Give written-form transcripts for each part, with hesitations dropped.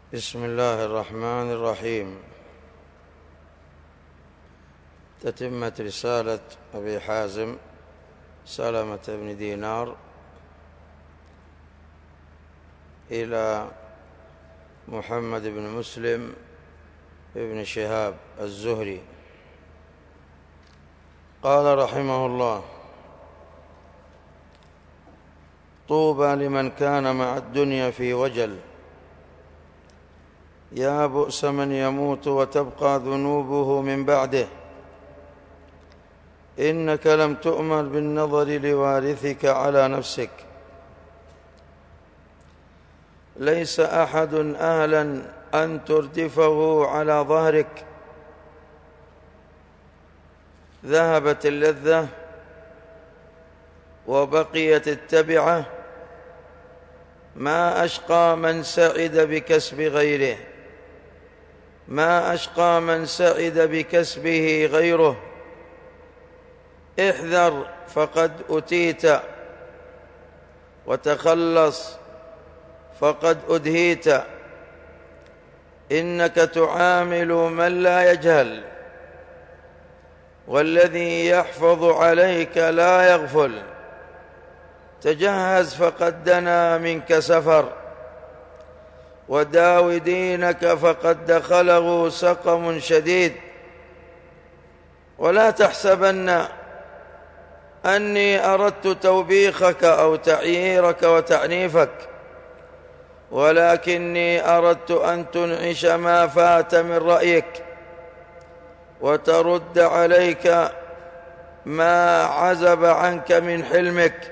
بسم الله الرحمن الرحيم. تتمة رسالة أبي حازم سلمة بن دينار إلى محمد بن مسلم بن شهاب الزهري. قال رحمه الله: طوبى لمن كان مع الدنيا في وجل، يا بؤس من يموت وتبقى ذنوبه من بعده، إنك لم تؤمر بالنظر لوارثك على نفسك، ليس أحد أهلا أن تردفه على ظهرك، ذهبت اللذة وبقيت التبعة، ما أشقى من سعد بكسب غيره، ما أشقى من سعد بكسبه غيره، احذر فقد أتيت، وتخلص فقد أدهيت، إنك تعامل من لا يجهل، والذي يحفظ عليك لا يغفل، تجهز فقد دنا منك سفر، وداو دينك فقد دخله سقم شديد، ولا تحسبن أني أردت توبيخك أو تعييرك وتعنيفك، ولكني أردت أن تنعش ما فات من رأيك، وترد عليك ما عزب عنك من حلمك.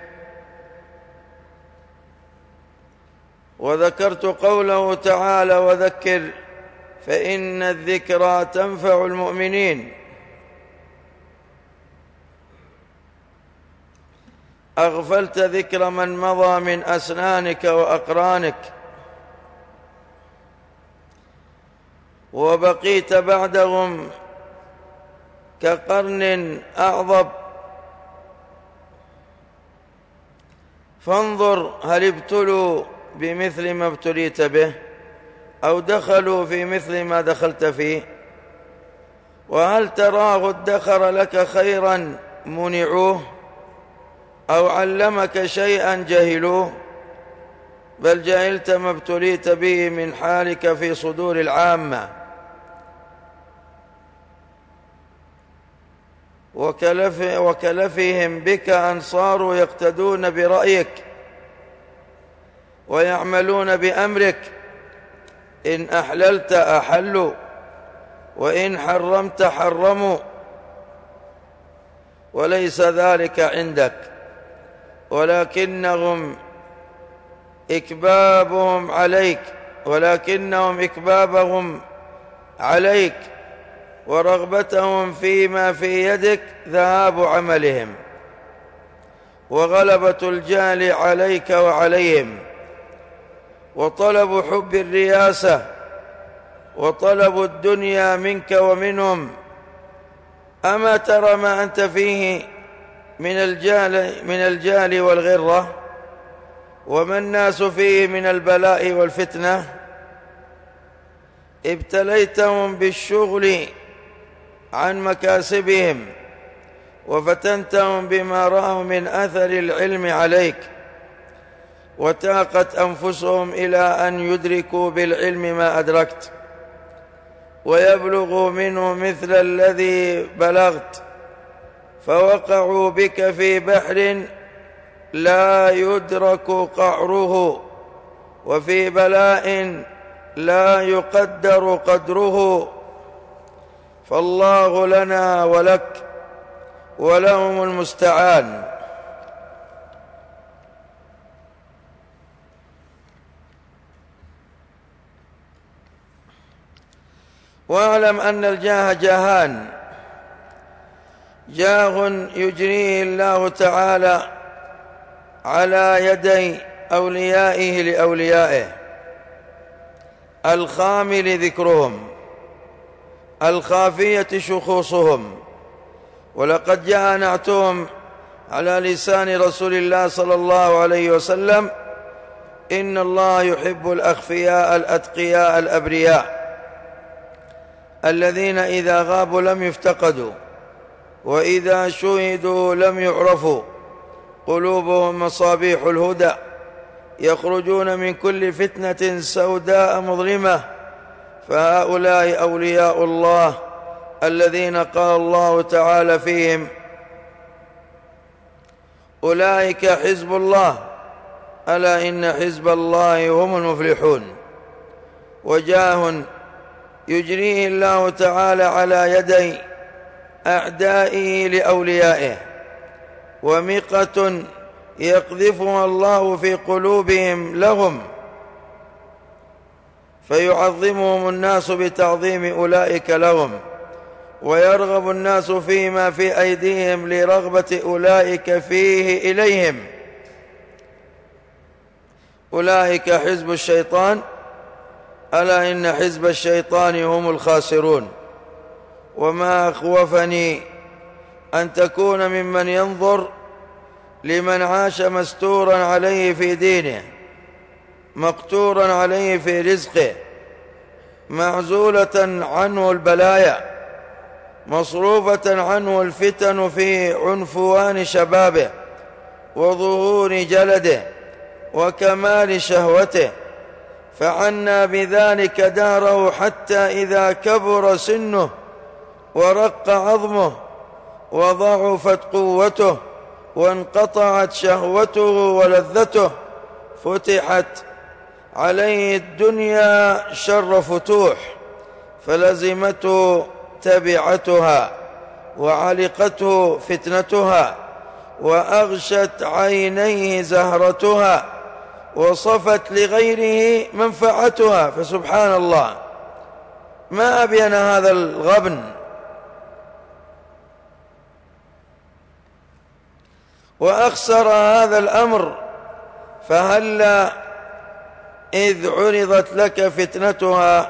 وذكرت قوله تعالى: وذكر فإن الذكرى تنفع المؤمنين. أغفلت ذكر من مضى من أسنانك وأقرانك، وبقيت بعدهم كقرن أعظب، فانظر هل ابتلوا بمثل ما ابتليت به، أو دخلوا في مثل ما دخلت فيه، وهل تراه ادخر لك خيرا منعوه، أو علمك شيئا جهلوه، بل جهلت ما ابتليت به من حالك في صدور العامة، وكلفهم بك أنصار يقتدون برأيك ويعملون بأمرك، إن أحللت أحلوا، وإن حرمت حرموا، وليس ذلك عندك، ولكنهم إكبابهم عليك ورغبتهم فيما في يدك ذهاب عملهم، وغلبة الجهل عليك وعليهم، وطلب حب الرياسة، وطلب الدنيا منك ومنهم. أما ترى ما أنت فيه من الجهل والغرة، وما الناس فيه من البلاء والفتنة؟ ابتليتهم بالشغل عن مكاسبهم، وفتنتهم بما رأوا من أثر العلم عليك، وتاقت أنفسهم إلى أن يدركوا بالعلم ما أدركت، ويبلغوا منه مثل الذي بلغت، فوقعوا بك في بحر لا يدرك قعره، وفي بلاء لا يقدر قدره، فالله لنا ولك ولهم المستعان. واعلم أن الجاه جاهان، جاه يجريه الله تعالى على يدي أوليائه لأوليائه، الخامل ذكرهم، الخافية شخوصهم، ولقد جاء نعتهم على لسان رسول الله صلى الله عليه وسلم إن الله يحب الأخفياء الأتقياء الأبرياء الذين إذا غابوا لم يفتقدوا، وإذا شهدوا لم يعرفوا، قلوبهم مصابيح الهدى، يخرجون من كل فتنة سوداء مظلمة. فهؤلاء أولياء الله الذين قال الله تعالى فيهم: أولئك حزب الله، ألا إن حزب الله هم المفلحون. وجاه يجريه الله تعالى على يدي أعدائه لأوليائه، ومقة يقذفها الله في قلوبهم لهم، فيعظمهم الناس بتعظيم أولئك لهم، ويرغب الناس فيما في أيديهم لرغبة أولئك فيه إليهم. أولئك حزب الشيطان، ألا إن حزب الشيطان هم الخاسرون. وما أخوفني أن تكون ممن ينظر لمن عاش مستورا عليه في دينه، مقتورا عليه في رزقه، معزولة عنه البلايا، مصروفة عنه الفتن في عنفوان شبابه وظهور جلده وكمال شهوته، فعنا بذلك داره حتى إذا كبر سنه ورق عظمه وضعفت قوته وانقطعت شهوته ولذته، فتحت عليه الدنيا شر فتوح، فلزمته تبعتها وعلقته فتنتها، وأغشت عينيه زهرتها، وصفت لغيره منفعتها. فسبحان الله، ما أبين هذا الغبن. وأخسر هذا الأمر، فهلا إذ عرضت لك فتنتها.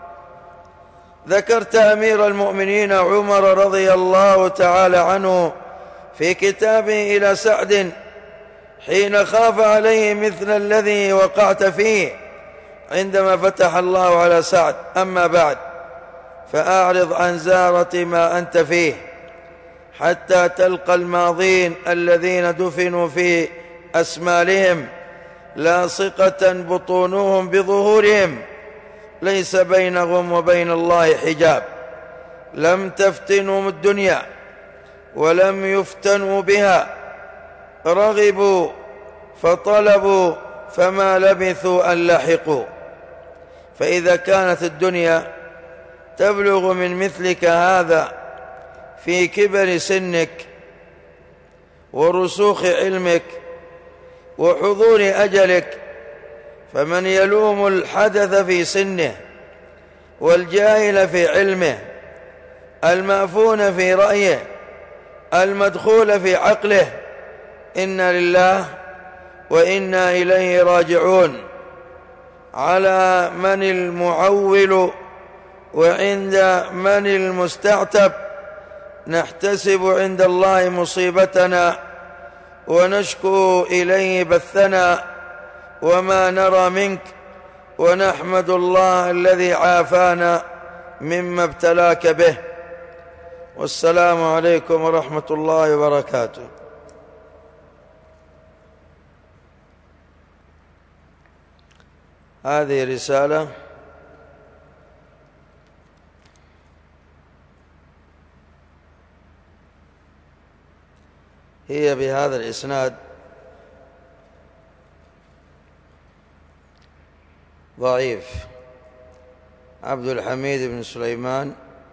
ذكرت أمير المؤمنين عمر رضي الله تعالى عنه في كتابه إلى سعد حين خاف عليه مثل الذي وقعت فيه عندما فتح الله على سعد: أما بعد فأعرض عن زارة ما أنت فيه حتى تلقى الماضين الذين دفنوا في أسمالهم لاصقة بطونهم بظهورهم، ليس بينهم وبين الله حجاب. لم تفتنهم الدنيا ولم يفتنوا بها، رغبوا فطلبوا فما لبثوا أن لحقوا. فإذا كانت الدنيا تبلغ من مثلك هذا في كبر سنك ورسوخ علمك وحضور أجلك، فمن يلوم الحدث في سنه والجاهل في علمه، المأفون في رأيه، المدخول في عقله؟ إنا لله وإنا إليه راجعون. على من المعول وعند من المستعتب؟ نحتسب عند الله مصيبتنا ونشكو إليه بثنا وما نرى منك، ونحمد الله الذي عافانا مما ابتلاك به. والسلام عليكم ورحمة الله وبركاته. هذه رسالة هي بهذا الإسناد: ضعيف عبد الحميد بن سليمان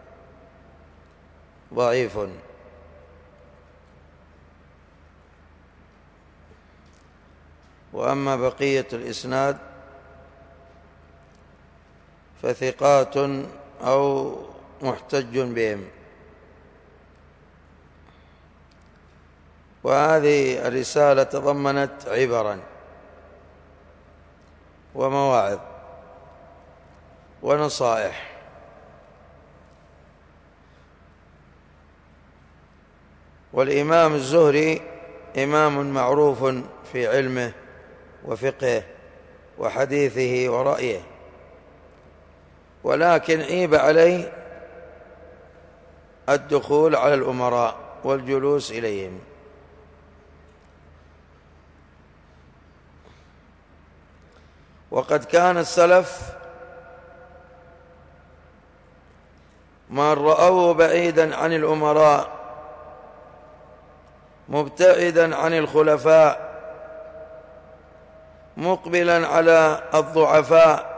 ضعيف. وأما بقية الإسناد فثقات أو محتج بهم. وهذه الرسالة تضمنت عبرا ومواعظ ونصائح، والإمام الزهري إمام معروف في علمه وفقهه وحديثه ورأيه، ولكن عيب عليه الدخول على الأمراء والجلوس إليهم. وقد كان السلف من رأوه بعيدا عن الأمراء مبتعدا عن الخلفاء مقبلا على الضعفاء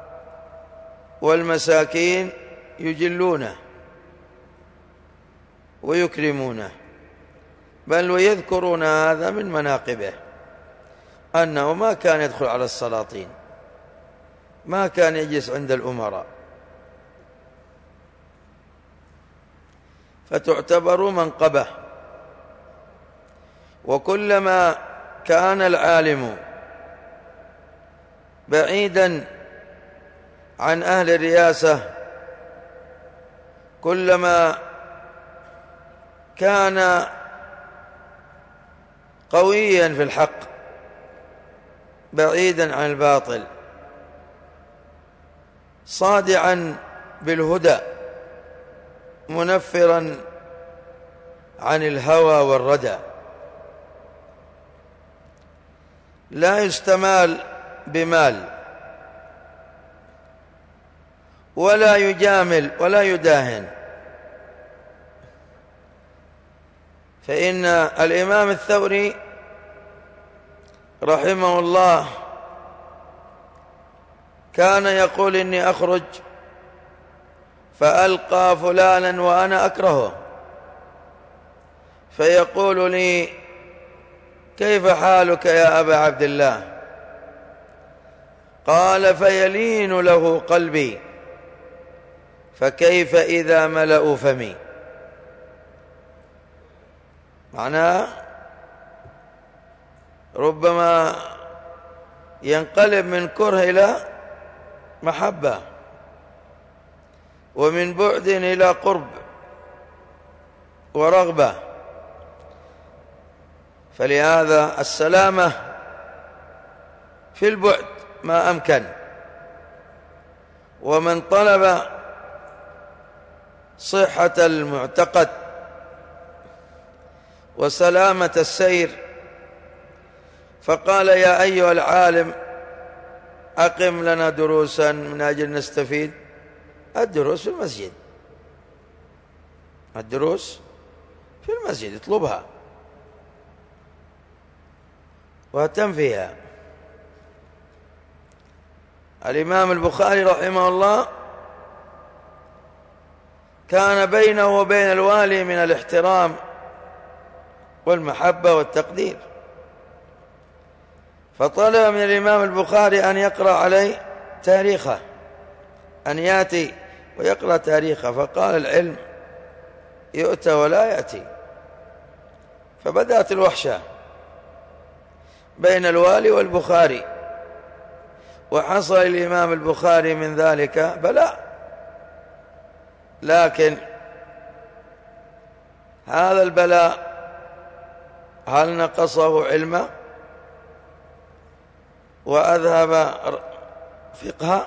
والمساكين يجلونه ويكرمونه، بل ويذكرون هذا من مناقبه أنه ما كان يدخل على السلاطين، ما كان يجلس عند الأمراء، فتعتبر منقبة. وكلما كان العالم بعيدا عن أهل الرياسة كلما كان قويا في الحق بعيدا عن الباطل صادعا بالهدى منفرا عن الهوى والردى. لا يستمال بمال ولا يجامل ولا يداهن. فإن الإمام الثوري رحمه الله كان يقول: إني أخرج فألقى فلانا وأنا أكرهه، فيقول لي: كيف حالك يا أبا عبد الله؟ قال: فيلين له قلبي، فكيف إذا ملأوا فمي. معناه ربما ينقلب من كره إلى محبة، ومن بعد إلى قرب ورغبة. فلهذا السلامة في البعد ما أمكن، ومن طلب صحة المعتقد وسلامة السير فقال: يا أيها العالم أقم لنا دروسا من أجل نستفيد. الدروس في المسجد، الدروس في المسجد، اطلبها واهتم فيها. الإمام البخاري رحمه الله كان بينه وبين الوالي من الاحترام والمحبة والتقدير، فطلب من الإمام البخاري أن يقرأ عليه تاريخه، أن يأتي ويقرأ تاريخه، فقال: العلم يؤتى ولا يأتي. فبدأت الوحشة بين الوالي والبخاري، وحصل الإمام البخاري من ذلك بلاء. لكن هذا البلاء هل نقصه علما وأذهب فقها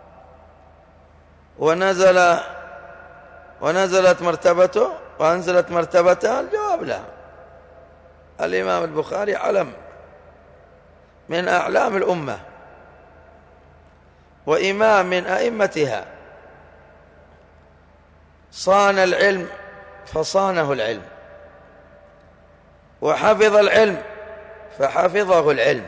ونزلت مرتبته وأنزلت مرتبته؟ الجواب لا. الإمام البخاري علم من أعلام الأمة وإمام من أئمتها، صان العلم فصانه العلم، وحفظ العلم فحفظه العلم،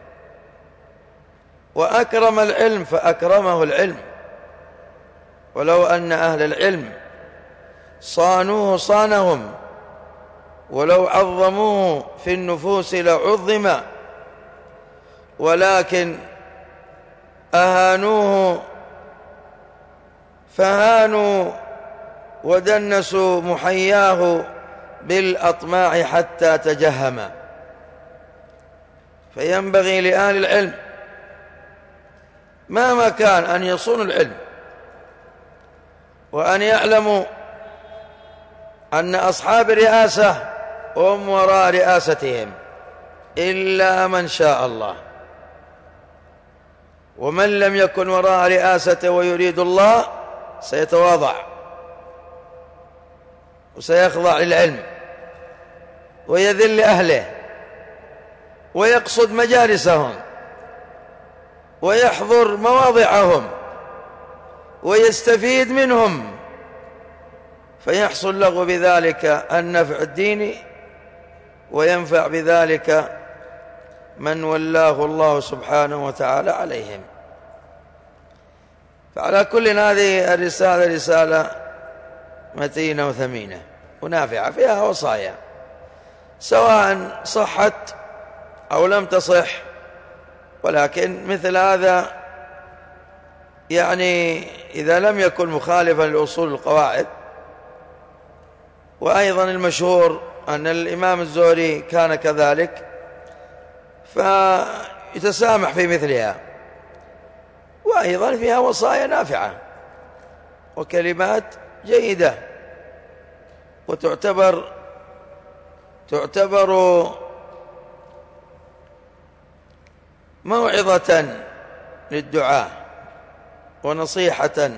وأكرم العلم فأكرمه العلم. ولو أن أهل العلم صانوه صانهم، ولو عظموه في النفوس لعظم، ولكن أهانوه فهانوا ودنسوا محياه بالأطماع حتى تجهم. فينبغي لأهل العلم مهما كان أن يصونوا العلم، وأن يعلموا أن أصحاب الرئاسة هم وراء رئاستهم إلا من شاء الله. ومن لم يكن وراء رئاسته ويريد الله سيتواضع وسيخضع للعلم ويذل أهله ويقصد مجالسهم ويحضر مواضعهم ويستفيد منهم، فيحصل له بذلك النفع الديني وينفع بذلك من ولاه الله سبحانه وتعالى عليهم. فعلى كل هذه الرسالة رسالة متينة وثمينة ونافعة، فيها وصايا سواء صحت أو لم تصح، ولكن مثل هذا يعني إذا لم يكن مخالفا لأصول القواعد. وأيضا المشهور أن الإمام الزهري كان كذلك، فيتسامح في مثلها. وأيضا فيها وصايا نافعة وكلمات جيدة وتعتبر موعظة للدعاء ونصيحة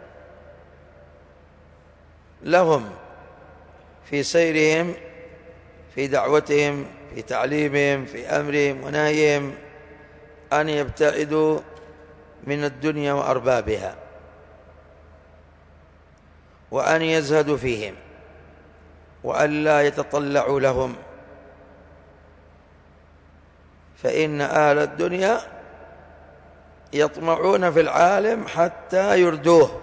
لهم في سيرهم، في دعوتهم، في تعليمهم، في أمرهم ونهيهم، أن يبتعدوا من الدنيا وأربابها، وأن يزهدوا فيهم، وأن لا يتطلعوا لهم، فإن أهل الدنيا يطمعون في العالم حتى يردوه،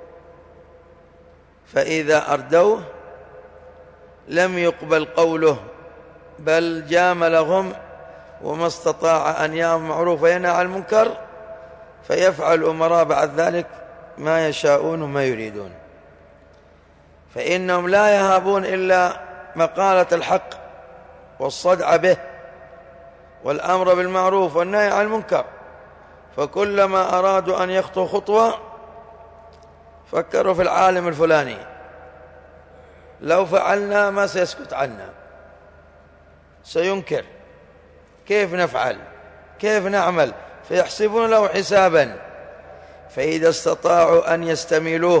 فإذا أردوه لم يقبل قوله بل جاملهم، وما استطاع أن يأمر بالمعروف وينهى عن المنكر، فيفعل الأمراء بعد ذلك ما يشاءون وما يريدون، فإنهم لا يهابون إلا مقالة الحق والصدع به والأمر بالمعروف والنهي عن المنكر، فكلما أرادوا أن يخطوا خطوة فكروا في العالم الفلاني، لو فعلنا ما سيسكت عنا، سينكر، كيف نفعل، كيف نعمل، فيحسبون له حسابا. فإذا استطاعوا أن يستميلوه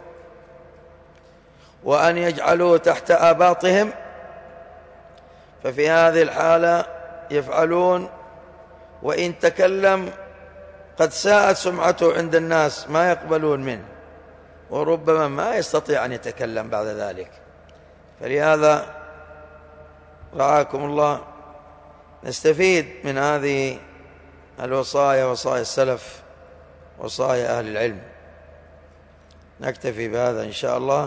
وأن يجعلوه تحت آباطهم، ففي هذه الحالة يفعلون، وإن تكلم قد ساءت سمعته عند الناس ما يقبلون منه، وربما ما يستطيع أن يتكلم بعد ذلك. فلهذا رعاكم الله نستفيد من هذه الوصايا، وصايا السلف، وصايا أهل العلم. نكتفي بهذا إن شاء الله،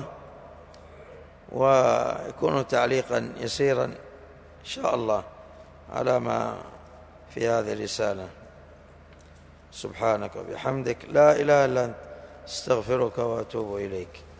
ويكون تعليقا يسيرا إن شاء الله على ما في هذه الرسالة. سبحانك وبحمدك، لا إله إلا أنت، استغفرك وأتوب إليك.